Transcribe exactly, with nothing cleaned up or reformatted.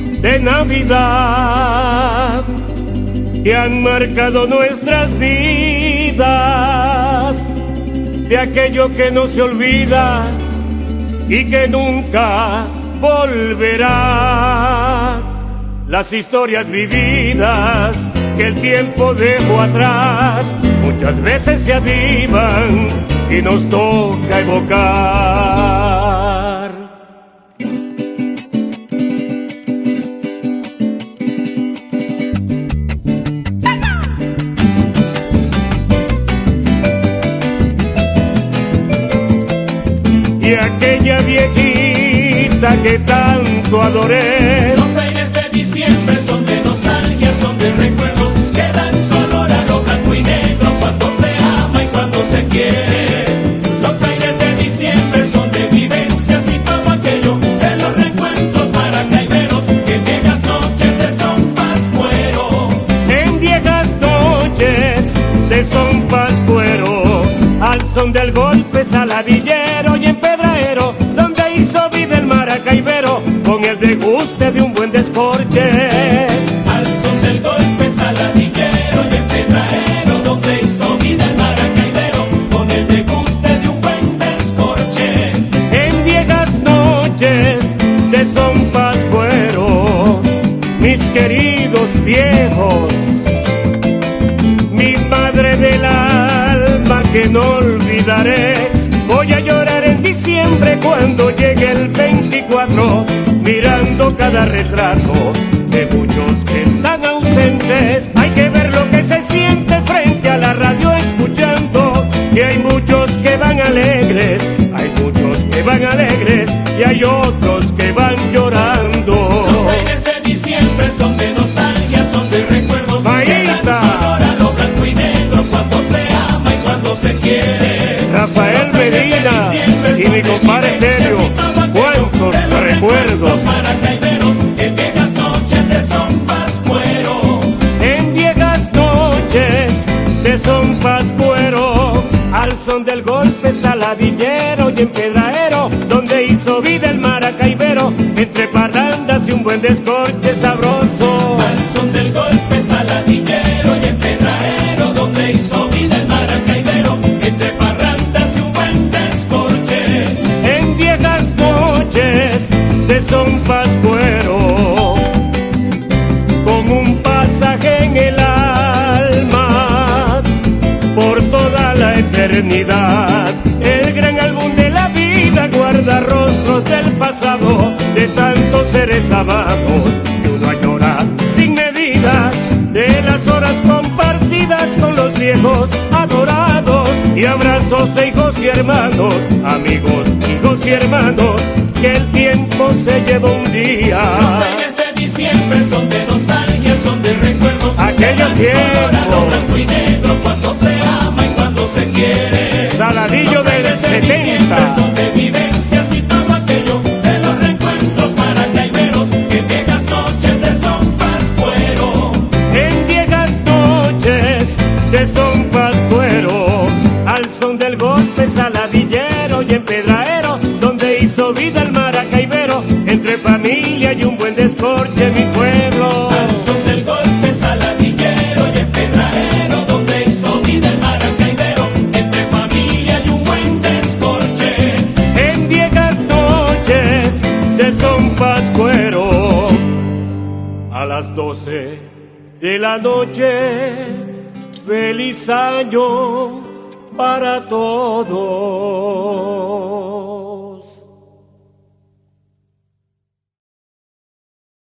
de Navidad que han marcado nuestras vidas, de aquello que no se olvida y que nunca volverá. Las historias vividas que el tiempo dejó atrás muchas veces se avivan y nos toca evocar. Y aquella viejita que tanto adoré, los aires de diciembre son de nostalgia, son de recuerdos que dan color a lo blanco y negro cuando se ama y cuando se quiere. Los aires de diciembre son de vivencias y todo aquello de los recuentos maracaiberos que en viejas noches de son pascuero. En viejas noches de son pascuero, al son del golpe saladillero y empedraero, donde hizo vida el maracaibero con el deguste de un buen descorche. Al son del golpe saladillero y empedraero, donde hizo vida el maracaibero con el deguste de un buen descorche. En viejas noches de son pascuero, mis queridos viejos, mi madre del alma que no olvidaré. Voy a llorar en diciembre cuando llegue el veinticuatro, mirando cada retrato de muchos que están ausentes. Hay que ver lo que se siente frente a la radio escuchando, que hay muchos que van alegres, hay muchos que van alegres y hay otros que van llorando. Los aires de diciembre son de nostalgia, son de recuerdos que dan color a lo blanco y negro cuando se ama y cuando se quiere. Rafael Medina y mi compadre Telio, cuántos recuerdos. Los maracaiberos en viejas noches de son pascuero. En viejas noches de son pascuero, al son del golpe saladillero y empedraero, donde hizo vida el maracaibero, entre parrandas y un buen descorche sabroso. Al son del golpe saladillero y empedraero, donde hizo vida el maracaibero, entre parrandas y un buen descorche. En viejas noches de son pascuero, con un pasaje en el alma por toda la eternidad. El gran álbum de la vida guarda rostros del pasado, de tantos seres amados que uno añora sin medida, de las horas compartidas con los viejos adorados y abrazos de hijos y hermanos, amigos, hijos y hermanos, que el tiempo se lleva un día. Los aires de diciembre son de nostalgia, son de recuerdos Aquellos que dan color a lo tiempos. blanco y negro cuando se ama y cuando se quiere. Saladillo Los del aires de diciembre setenta. son de vivencias y todo aquello de los reencuentros maracaiberos que en viejas noches de son pascuero. En viejas noches de son pascuero, al son del golpe saladillero y empedraero, donde hizo vida el maracaibero, entre familia y un buen descorche mi pueblo. Al son del golpe saladillero y empedraero, donde hizo vida el maracaibero, entre familia y un buen descorche. En viejas noches de son pascuero, a las doce de la noche, feliz año para todos.